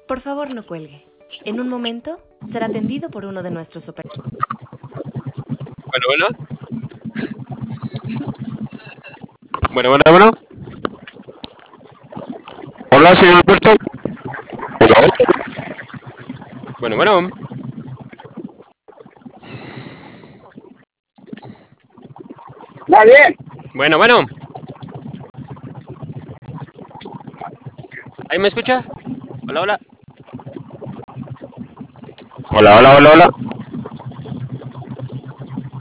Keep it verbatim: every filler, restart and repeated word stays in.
Por favor, no cuelgue. En un momento será atendido por uno de nuestros operadores. Bueno, bueno. Bueno, bueno, bueno. Hola, señor Alberto. Hola. Bueno, bueno. Va bien. Bueno, bueno. ¿Ahí me escucha? Hola, hola. Hola, hola, hola, hola.